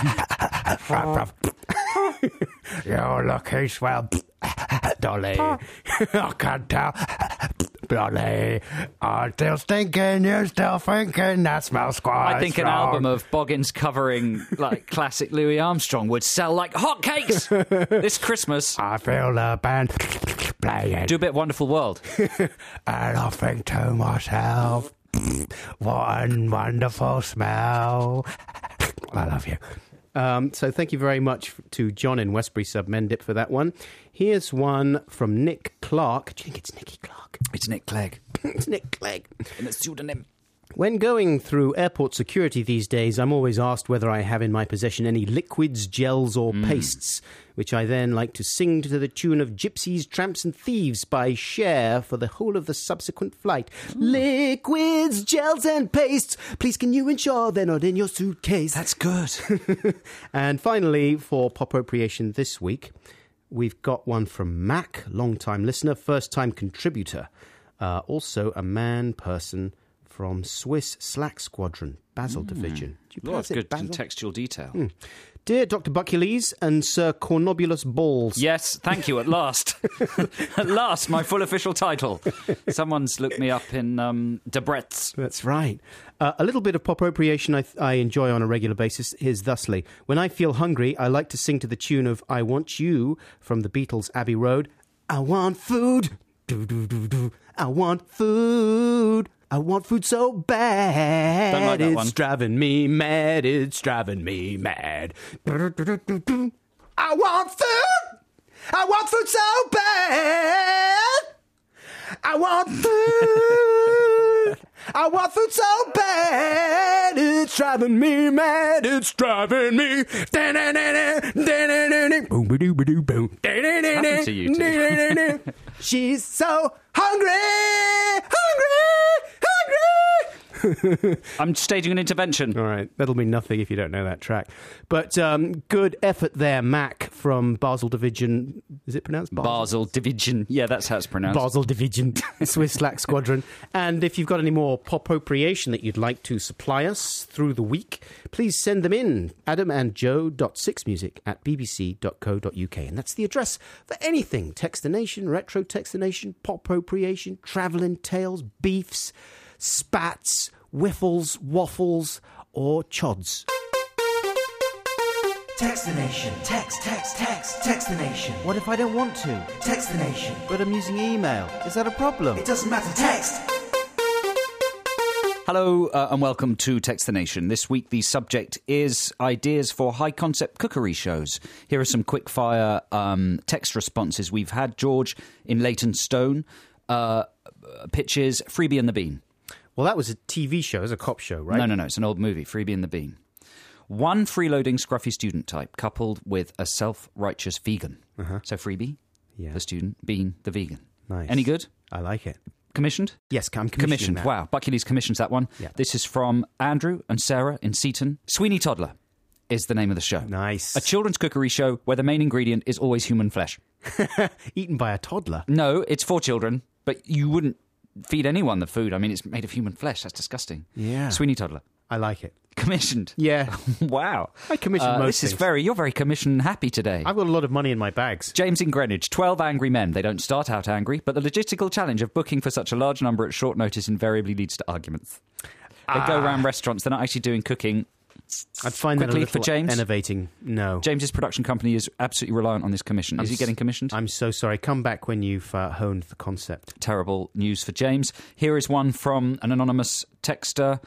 You're looking swell, Dolly. I can tell, Dolly. I'm still stinking, you're still thinking that smells quite I think an strong. album of Boggins covering like classic Louis Armstrong would sell like hotcakes this Christmas. I feel the band playing. Do a bit of Wonderful World. And I think to myself, what a wonderful smell. I love you. Um, so thank you very much to John in Westbury sub Mendip for that one. Here's one from Nick Clark. Do you think it's Nicky Clark? It's Nick Clegg. It's Nick Clegg. In a pseudonym. When going through airport security these days, I'm always asked whether I have in my possession any liquids, gels or Mm. pastes, which I then like to sing to the tune of Gypsies, Tramps and Thieves by Cher for the whole of the subsequent flight. Liquids, gels and pastes, please can you ensure they're not in your suitcase? That's good. And finally, for Pop-opriation this week, we've got one from Mac, long-time listener, first-time contributor, uh, also a man person from Swiss Slack Squadron, Basel Division. Do you Lots pronounce it of good Basel? contextual detail. Hmm. Dear Doctor Buckules and Sir Cornobulus Balls. Yes, thank you, at last. At last, my full official title. Someone's looked me up in um, Debrett's. That's right. Uh, a little bit of pop-opriation I, th- I enjoy on a regular basis is thusly. When I feel hungry, I like to sing to the tune of I Want You from the Beatles' Abbey Road. I want food. Do, do, do, do. I want food. I want food so bad. Don't like that it's one. driving me mad. It's driving me mad. Do, do, do, do, do. I want food. I want food so bad. I want food. I want food so bad. It's driving me mad. It's driving me. Boom, ba doo, ba doo, boom. happened to you two? She's so hungry, hungry, hungry. I'm staging an intervention. All right, that'll mean nothing if you don't know that track. But um, good effort there, Mac from Basel Division. Is it pronounced Basel? Basel Division. Yeah, that's how it's pronounced. Basel Division, Swiss Slack Squadron. And if you've got any more pop-appropriation that you'd like to supply us through the week, please send them in. adam and joe dot six music at b b c dot co dot u k. And that's the address for anything. Text the Nation, Retro Text the Nation, pop-appropriation, travelling tales, beefs, spats, whiffles, waffles, or chods. Text the Nation. Text, text, text, text the Nation. What if I don't want to? Text the Nation. But I'm using email. Is that a problem? It doesn't matter. Text. Hello uh, and welcome to Text the Nation. This week the subject is ideas for high-concept cookery shows. Here are some quick-fire um, text responses we've had. George in Leytonstone uh, pitches Freebie and the Bean. Well, that was a T V show, it was a cop show, right? No, no, no, it's an old movie, Freebie and the Bean. One freeloading scruffy student type coupled with a self-righteous vegan. Uh-huh. So Freebie, yeah. the student, Bean, the vegan. Nice. Any good? I like it. Commissioned? Yes, I'm commissioned. Commissioned. That. Wow. Buckley's commissions that one. Yeah. This is from Andrew and Sarah in Seaton. Sweeney Toddler is the name of the show. Nice. A children's cookery show where the main ingredient is always human flesh. Eaten by a toddler? No, it's for children, but you wouldn't feed anyone the food. I mean, it's made of human flesh. That's disgusting. Yeah. Sweeney Toddler. I like it. Commissioned. Yeah. Wow. I commissioned uh, most This things. is very, you're very commission happy today. I've got a lot of money in my bags. James in Greenwich, twelve angry men. They don't start out angry, but the logistical challenge of booking for such a large number at short notice invariably leads to arguments. They Ah. go around restaurants, they're not actually doing cooking. I'd find Quickly that a for little James. enervating. No. James's production company is absolutely reliant on this commission. Is I'm he getting commissioned? I'm so sorry. Come back when you've uh, honed the concept. Terrible news for James. Here is one from an anonymous texter.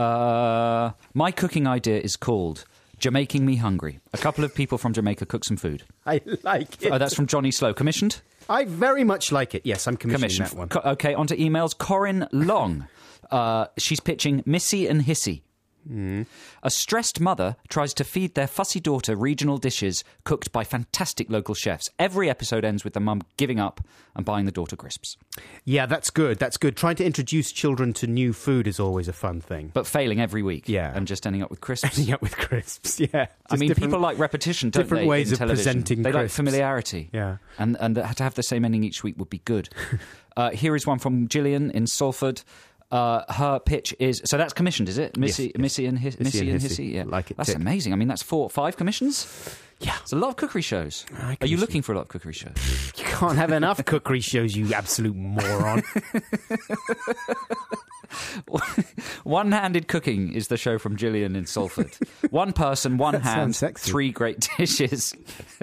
Uh, my cooking idea is called Jamaiking Me Hungry. A couple of people from Jamaica cook some food. I like it. Oh, that's from Johnny Slow. Commissioned? I very much like it. Yes, I'm commissioning Commissioned. that one. Co- okay, on to emails. Corinne Long. Uh, she's pitching Missy and Hissy. Mm. A stressed mother tries to feed their fussy daughter regional dishes cooked by fantastic local chefs. Every episode ends with the mum giving up and buying the daughter crisps. Yeah, that's good. That's good. Trying to introduce children to new food is always a fun thing. But failing every week. Yeah. And just ending up with crisps. Ending up with crisps, yeah. I Just mean, different- people like repetition, don't different they, ways in of television? presenting They like crisps. familiarity. Yeah. And, and to have the same ending each week would be good. uh, here is one from Gillian in Salford. Uh, her pitch is... So that's commissioned, is it? Missy, Yes, yes. Missy and, His, Missy Missy and and Hissy. Hissy? Yeah. Like it That's tick. amazing. I mean, that's four, five commissions? Yeah. It's a lot of cookery shows. I Are you commission- looking for a lot of cookery shows? You can't have enough cookery shows, you absolute moron. One-handed cooking is the show from Gillian in Salford. One person, one That hand, sounds sexy. three great dishes.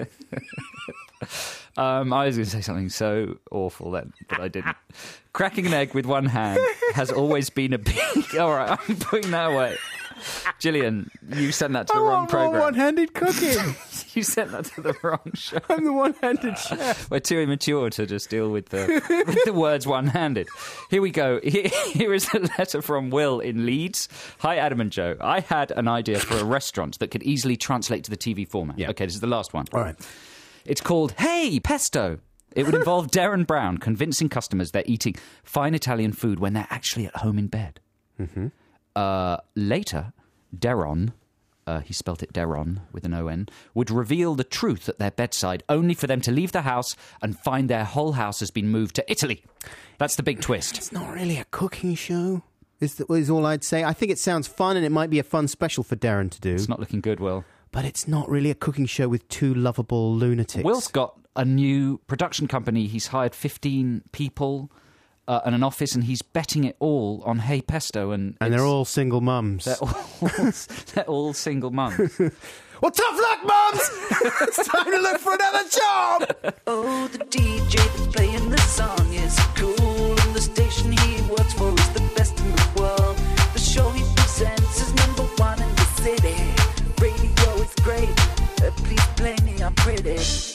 um, I was going to say something so awful then, but I didn't. Cracking an egg with one hand has always been a big... All right, I'm putting that away. Gillian, you sent that to the I wrong want more programme. one-handed cooking. You sent that to the wrong show. I'm the one-handed chef. We're too immature to just deal with the, with the words one-handed. Here we go. Here, here is a letter from Will in Leeds. Hi, Adam and Joe. I had an idea for a restaurant that could easily translate to the T V format. Yeah. Okay, this is the last one. All right. It's called Hey, Pesto. It would involve Darren Brown convincing customers they're eating fine Italian food when they're actually at home in bed. Mm-hmm. Uh, later, Deron, uh, he spelt it Deron with an O N, would reveal the truth at their bedside, only for them to leave the house and find their whole house has been moved to Italy. That's the big twist. It's not really a cooking show, is, the, is all I'd say. I think it sounds fun, and it might be a fun special for Darren to do. It's not looking good, Will. But it's not really a cooking show with two lovable lunatics. Will's got a new production company. He's hired fifteen people uh, and an office, and he's betting it all on Hey Pesto. And, And they're all single mums. They're all, they're all single mums. Well, tough luck, mums! It's time to look for another job! Oh, the D J that's playing the song is cool, and the station he works for is the best in the world. The show he presents is number one in the city. Radio is great, uh, please play me, I'm pretty.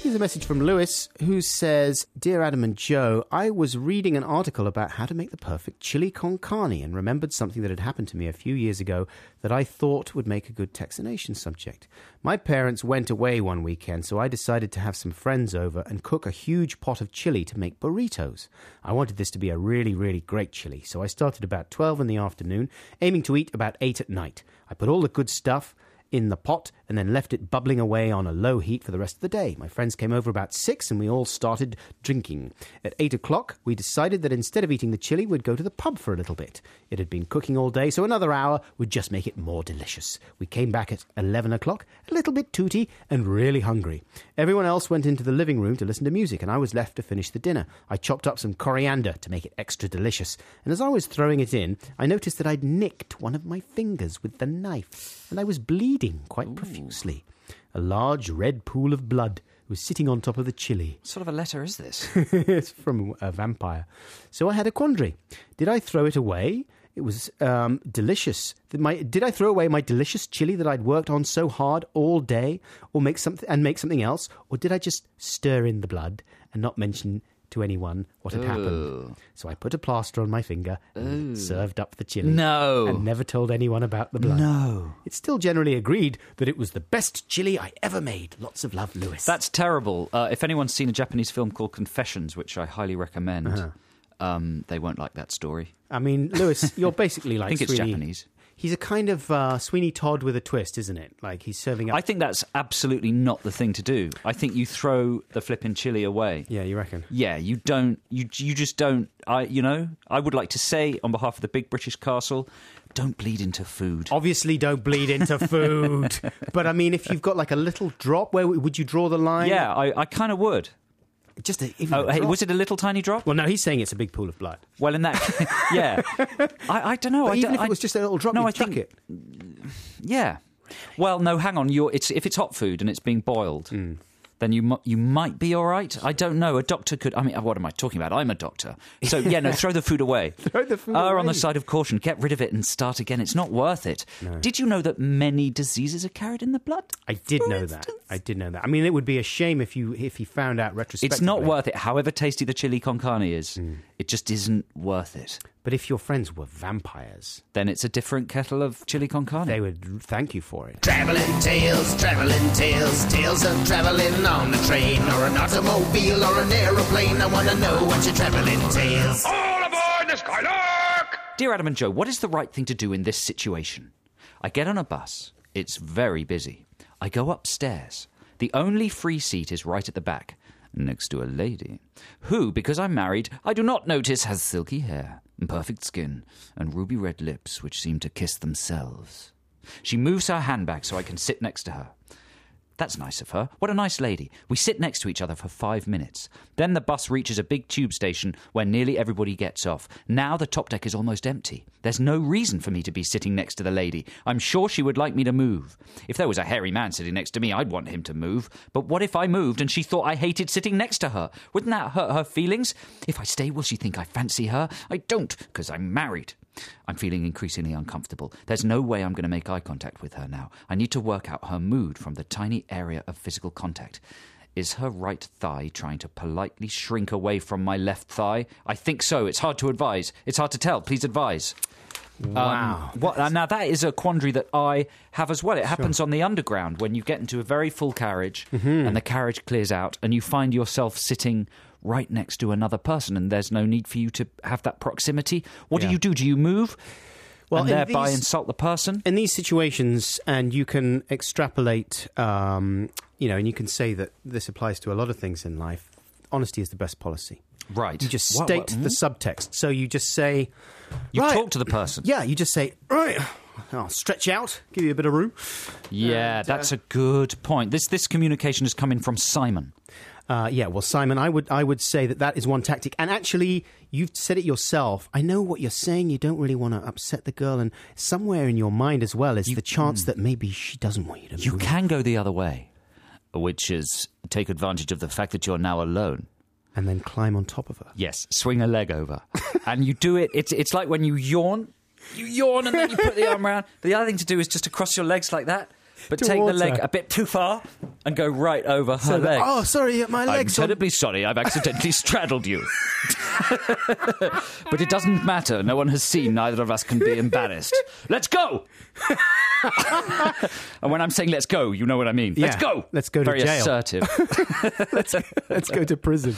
Here's a message from Lewis, who says, Dear Adam and Joe, I was reading an article about how to make the perfect chili con carne and remembered something that had happened to me a few years ago that I thought would make a good Textination subject. My parents went away one weekend, so I decided to have some friends over and cook a huge pot of chili to make burritos. I wanted this to be a really, really great chili, so I started about twelve in the afternoon, aiming to eat about eight at night. I put all the good stuff in the pot and then left it bubbling away on a low heat for the rest of the day. My friends came over about six and we all started drinking. At eight o'clock, we decided that instead of eating the chili, we'd go to the pub for a little bit. It had been cooking all day, so another hour would just make it more delicious. We came back at eleven o'clock, a little bit tooty and really hungry. Everyone else went into the living room to listen to music and I was left to finish the dinner. I chopped up some coriander to make it extra delicious, and as I was throwing it in, I noticed that I'd nicked one of my fingers with the knife, and I was bleeding quite Ooh. profusely. A large red pool of blood was sitting on top of the chili. What sort of a letter is this? It's from a vampire. So I had a quandary. Did I throw it away? It was um, delicious. Did, my, did I throw away my delicious chili that I'd worked on so hard all day, or make something and make something else, or did I just stir in the blood and not mention to anyone what had Ooh. happened? So I put a plaster on my finger and Ooh. served up the chili. No. And never told anyone about the blood. No. It's still generally agreed that it was the best chili I ever made. Lots of love, Lewis. That's terrible. Uh, if anyone's seen a Japanese film called Confessions, which I highly recommend, uh-huh. um, they won't like that story. I mean, Lewis, you're basically like I think it's Sweeney. Japanese. He's a kind of uh, Sweeney Todd with a twist, isn't it? Like he's serving up... I think that's absolutely not the thing to do. I think you throw the flipping chili away. Yeah, you reckon? Yeah, you don't... You you just don't... I You know, I would like to say, on behalf of the Big British Castle, don't bleed into food. Obviously don't bleed into food. But, I mean, if you've got like a little drop, where would you draw the line? Yeah, I, I kind of would. Just a, oh, a hey, was it a little tiny drop? Well, no, he's saying it's a big pool of blood. Well, in that, yeah, I, I don't know. But I even don't, if it was I, just a little drop, no, you'd I chuck think, it. Yeah. Well, no, hang on. You're, it's if it's hot food and it's being boiled, mm. then you mu- you might be all right. I don't know. A doctor could. I mean, what am I talking about? I'm a doctor. So yeah, no, throw the food away. Throw the food Err away. on the side of caution. Get rid of it and start again. It's not worth it. No. Did you know that many diseases are carried in the blood? I did know instance? that. I did know that. I mean, it would be a shame if you if you found out retrospectively. It's not worth it. However tasty the chili con carne is, mm. it just isn't worth it. But if your friends were vampires, then it's a different kettle of chili con carne. They would thank you for it. Travelling tales, travelling tales, tales of travelling on a train or an automobile or an aeroplane. I want to know what your travelling tales. All aboard the Skylark! Dear Adam and Joe, what is the right thing to do in this situation? I get on a bus. It's very busy. I go upstairs. The only free seat is right at the back, next to a lady, who, because I'm married, I do not notice has silky hair, perfect skin, and ruby red lips which seem to kiss themselves. She moves her handbag so I can sit next to her. That's nice of her. What a nice lady. We sit next to each other for five minutes. Then the bus reaches a big tube station where nearly everybody gets off. Now the top deck is almost empty. There's no reason for me to be sitting next to the lady. I'm sure she would like me to move. If there was a hairy man sitting next to me, I'd want him to move. But what if I moved and she thought I hated sitting next to her? Wouldn't that hurt her feelings? If I stay, will she think I fancy her? I don't, because I'm married. I'm feeling increasingly uncomfortable. There's no way I'm going to make eye contact with her now. I need to work out her mood from the tiny area of physical contact. Is her right thigh trying to politely shrink away from my left thigh? I think so. It's hard to advise. It's hard to tell. Please advise. Wow. Um, what, now, that is a quandary that I have as well. It happens sure. on the underground when you get into a very full carriage mm-hmm. and the carriage clears out and you find yourself sitting right next to another person and there's no need for you to have that proximity. What yeah. do you do? Do you move well, and thereby these, insult the person? In these situations, and you can extrapolate, um, you know, and you can say that this applies to a lot of things in life, honesty is the best policy. Right. You just what, state what, the subtext. So you just say... You right, talk to the person. Yeah, you just say, right, I'll stretch out, give you a bit of room. Yeah, and, that's uh, a good point. This this communication is coming from Simon. Uh, yeah, well, Simon, I would I would say that that is one tactic. And actually, you've said it yourself. I know what you're saying. You don't really want to upset the girl. And somewhere in your mind as well is you, the chance mm, that maybe she doesn't want you to move. You can go the other way, which is take advantage of the fact that you're now alone. And then climb on top of her. Yes, swing a leg over. And you do it, it's it's like when you yawn. You yawn and then you put the arm around. The other thing to do is just to cross your legs like that. But take the leg her. a bit too far. and go right over her So the- legs. oh, sorry, my I'm legs on- terribly sorry, I've accidentally straddled you. But it doesn't matter. No one has seen. Neither of us can be embarrassed. Let's go! And when I'm saying let's go, you know what I mean. Let's Yeah, go! let's go to Very jail. assertive. let's, let's go to prison.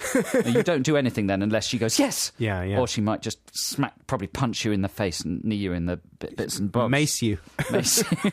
You don't do anything then unless she goes, yes! Yeah, yeah. Or she might just smack, probably punch you in the face and knee you in the bit, bits and bobs. Mace you. Mace you.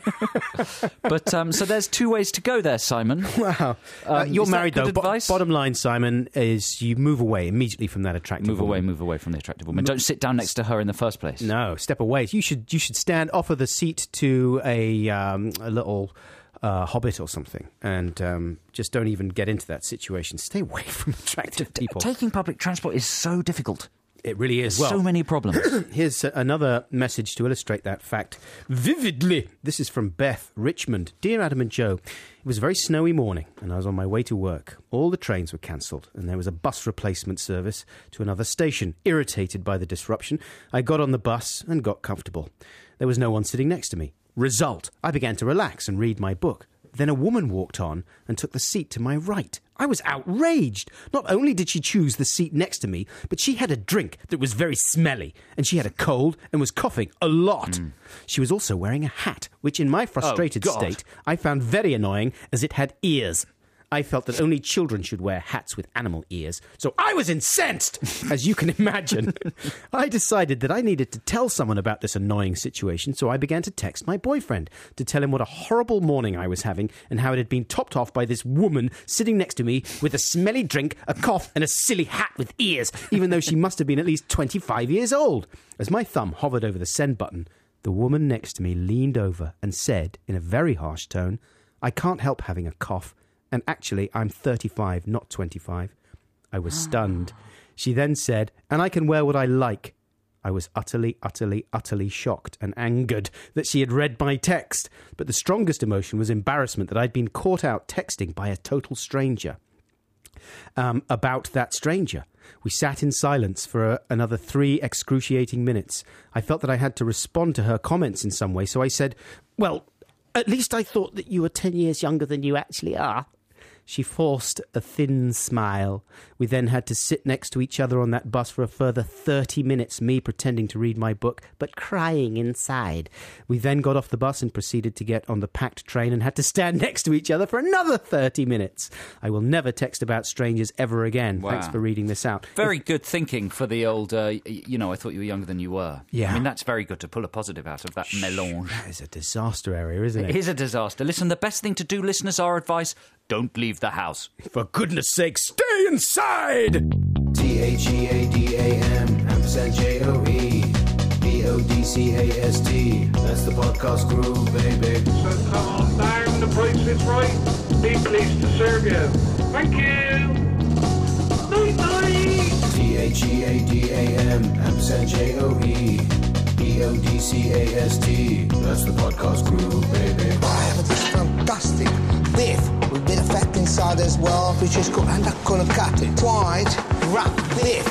But, um, so there's two ways to go there, Simon. Wow. Uh, Um, you're is that married, good though. Bo- advice? bottom line, Simon, is you move away immediately from that attractive Move away, woman. move away from the attractive woman. Don't sit down next to her in the first place. No, step away. You should you should stand, offer the seat to a um, a little uh, hobbit or something, and um, just don't even get into that situation. Stay away from attractive people. Taking public transport is so difficult. It really is. There's so many problems. Here's uh, another message to illustrate that fact vividly. This is from Beth, Richmond. Dear Adam and Joe, it was a very snowy morning and I was on my way to work. All the trains were cancelled and there was a bus replacement service to another station. Irritated by the disruption, I got on the bus and got comfortable. There was no one sitting next to me. Result, I began to relax and read my book. Then a woman walked on and took the seat to my right. I was outraged. Not only did she choose the seat next to me, but she had a drink that was very smelly, and she had a cold and was coughing a lot. Mm. She was also wearing a hat, which in my frustrated Oh, God. state I found very annoying as it had ears. I felt that only children should wear hats with animal ears, so I was incensed, as you can imagine. I decided that I needed to tell someone about this annoying situation, so I began to text my boyfriend to tell him what a horrible morning I was having and how it had been topped off by this woman sitting next to me with a smelly drink, a cough, and a silly hat with ears, even though she must have been at least twenty-five years old. As my thumb hovered over the send button, the woman next to me leaned over and said, in a very harsh tone, I can't help having a cough. And actually, I'm thirty-five, not twenty-five. I was stunned. She then said, and I can wear what I like. I was utterly, utterly, utterly shocked and angered that she had read my text. But the strongest emotion was embarrassment that I'd been caught out texting by a total stranger um, about that stranger. We sat in silence for a, another three excruciating minutes. I felt that I had to respond to her comments in some way, so I said, well, at least I thought that you were ten years younger than you actually are. She forced a thin smile. We then had to sit next to each other on that bus for a further thirty minutes, me pretending to read my book, but crying inside. We then got off the bus and proceeded to get on the packed train and had to stand next to each other for another thirty minutes. I will never text about strangers ever again. Wow. Thanks for reading this out. Very good thinking for the old, uh, y- you know, I thought you were younger than you were. Yeah. I mean, that's very good to pull a positive out of that melange. That is a disaster area, isn't it? It is a disaster. Listen, the best thing to do, listeners, our advice, don't leave the house. For goodness sake, stay inside! T H E A D A M ampersand J O E B O D C A S T. That's the podcast crew, baby. So come on down, the price is right. Be pleased to serve you. Thank you. Night night. T H E A D A M ampersand J O E B O D C A S T. That's the podcast crew, baby. I have this fantastic beef with a bit of fat inside as well, which is called, and I'm gonna cut it. Quite rough beef.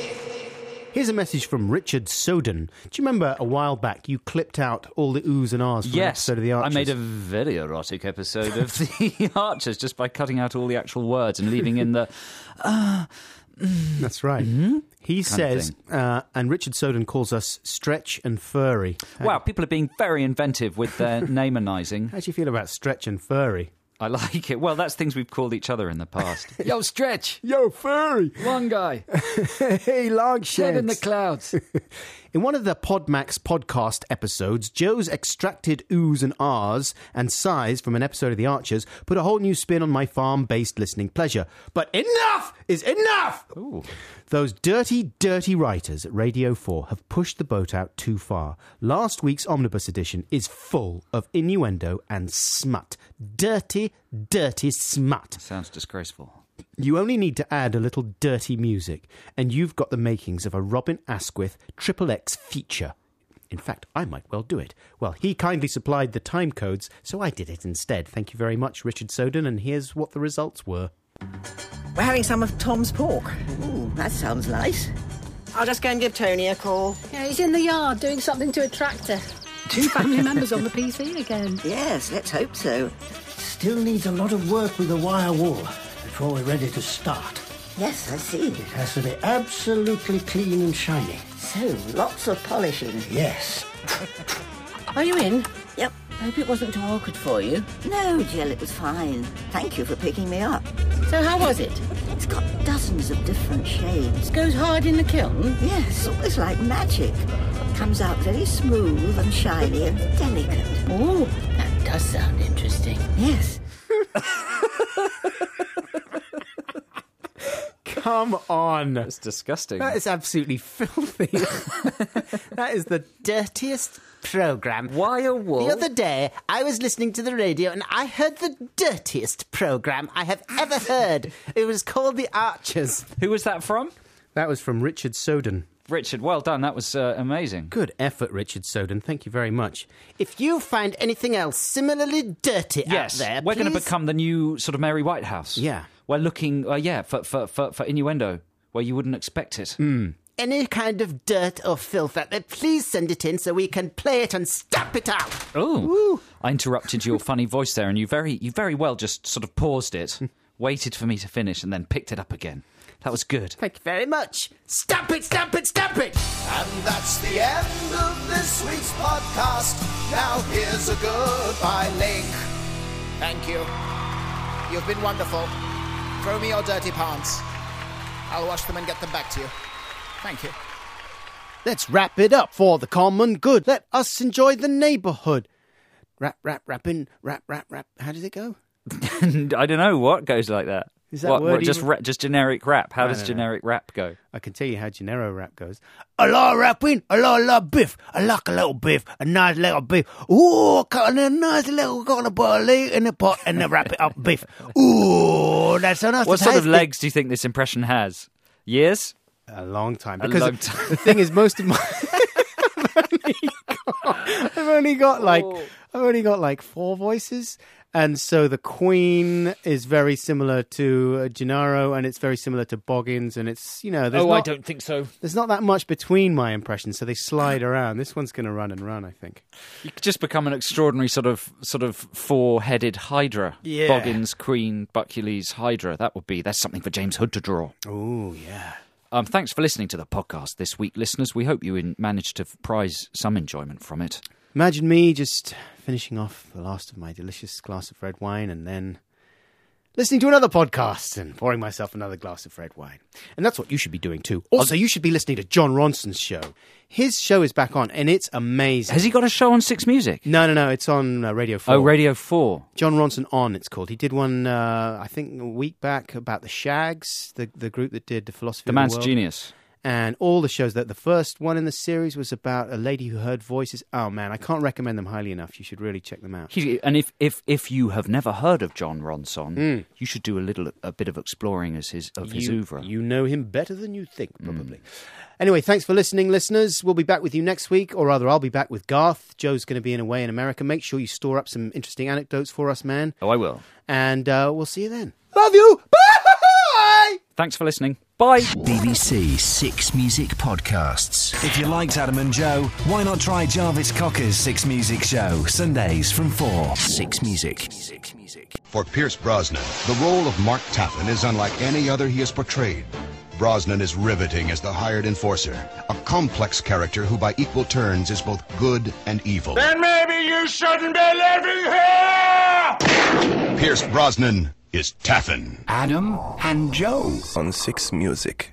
Here's a message from Richard Soden. Do you remember a while back you clipped out all the oohs and ahs from an Yes, episode of The Archers? I made a very erotic episode of The Archers just by cutting out all the actual words and leaving in the... Uh, That's right. Mm-hmm. He kind says, of uh, and Richard Soden calls us stretch and furry. Wow, people are being very inventive with their namenising. How do you feel about stretch and furry? I like it. Well, that's things we've called each other in the past. Yo, Stretch. Yo, furry. One guy. Hey, long Head shanks. in the clouds. In one of the Podmax podcast episodes, Joe's extracted oohs and ahs and sighs from an episode of The Archers put a whole new spin on my farm-based listening pleasure. But enough is enough! Ooh. Those dirty, dirty writers at Radio four have pushed the boat out too far. Last week's Omnibus edition is full of innuendo and smut. Dirty, dirty smut. Sounds disgraceful. You only need to add a little dirty music, and you've got the makings of a Robin Asquith Triple X feature. In fact, I might well do it. Well, he kindly supplied the time codes, so I did it instead. Thank you very much, Richard Soden, and here's what the results were. We're having some of Tom's pork. Ooh, that sounds nice. I'll just go and give Tony a call. Yeah, he's in the yard doing something to a tractor. Two family members on the P C again. Yes, let's hope so. still needs a lot of work with the wire wool before we're ready to start. Yes, I see. It has to be absolutely clean and shiny. So, lots of polishing. Yes. Are you in? Yep. I hope it wasn't too awkward for you. No, Jill, it was fine. Thank you for picking me up. So how was it? It's got dozens of different shades. Goes hard in the kiln? Yes, almost like magic. Comes out very smooth and shiny and delicate. Oh, that does sound interesting. Yes. Come on. That's disgusting. That is absolutely filthy. That is the dirtiest programme. Wire wool? The other day, I was listening to the radio and I heard the dirtiest programme I have ever heard. It was called The Archers. Who was that from? That was from Richard Soden. Richard, well done. That was uh, amazing. Good effort, Richard Soden. Thank you very much. If you find anything else similarly dirty yes, out there, we're please... going to become the new sort of Mary Whitehouse. Yeah. We're looking, uh, yeah, for, for, for, for innuendo, where you wouldn't expect it. Mm. Any kind of dirt or filth out there, please send it in so we can play it and stamp it out. Oh, I interrupted your funny voice there, and you very, you very well just sort of paused it, waited for me to finish, and then picked it up again. That was good. Thank you very much. Stamp it, stamp it, stamp it! And that's the end of this week's podcast. Now here's a goodbye link. Thank you. You've been wonderful. Throw me your dirty pants. I'll wash them and get them back to you. Thank you. Let's wrap it up for the common good. Let us enjoy the neighbourhood. Rap, rap, rapping, rap, rap, rap. How does it go? I don't know what goes like that. Is that what, word what, just even- ra- just generic rap? How I does don't know. generic rap go? I can tell you how Gennaro rap goes. A lot of rapping, a lot, a lot of beef. I like a little beef, a nice little beef. Ooh, got a nice little, got a barley in the pot and then wrap it up beef. Ooh, that's so nice. What to sort of taste it. legs do you think this impression has? Years? A long time. A Because long time. the thing is, most of my... I've, only got, I've only got like... Oh. I've only got like four voices. And so the Queen is very similar to uh, Gennaro, and it's very similar to Boggins, and it's, you know... There's Oh, not, I don't think so. There's not that much between my impressions, so they slide around. This one's going to run and run, I think. You could just become an extraordinary sort of sort of four-headed Hydra. Yeah. Boggins, Queen, Buckules, Hydra. That would be... That's something for James Hood to draw. Oh, yeah. Um, thanks for listening to the podcast this week, listeners. We hope you in- managed to prize some enjoyment from it. Imagine me just finishing off the last of my delicious glass of red wine and then listening to another podcast and pouring myself another glass of red wine. And that's what you should be doing too. Also, you should be listening to John Ronson's show. His show is back on, and it's amazing. Has he got a show on Six Music? No, no, no. It's on uh, Radio four. Oh, Radio four. John Ronson On, it's called. He did one, uh, I think, a week back about the Shags, the, the group that did the Philosophy The of Man's the World. Genius. And all the shows, that the first one in the series was about a lady who heard voices. Oh, man, I can't recommend them highly enough. You should really check them out. He, and if, if, if you have never heard of John Ronson, Mm. you should do a little a bit of exploring as his of his you, oeuvre. You know him better than you think, probably. Anyway, thanks for listening, listeners. We'll be back with you next week, or rather, I'll be back with Garth. Joe's going to be in away in America. Make sure you store up some interesting anecdotes for us, man. Oh, I will. And uh, we'll see you then. Love you. Bye. Thanks for listening. Bye. B B C Six Music Podcasts. If you liked Adam and Joe, why not try Jarvis Cocker's Six Music Show, Sundays from four. Six Music. For Pierce Brosnan, the role of Mark Taffin is unlike any other he has portrayed. Brosnan is riveting as the hired enforcer, a complex character who by equal turns is both good and evil. Then maybe you shouldn't be living here! Pierce Brosnan is Taffin. Adam and Joe on Six Music.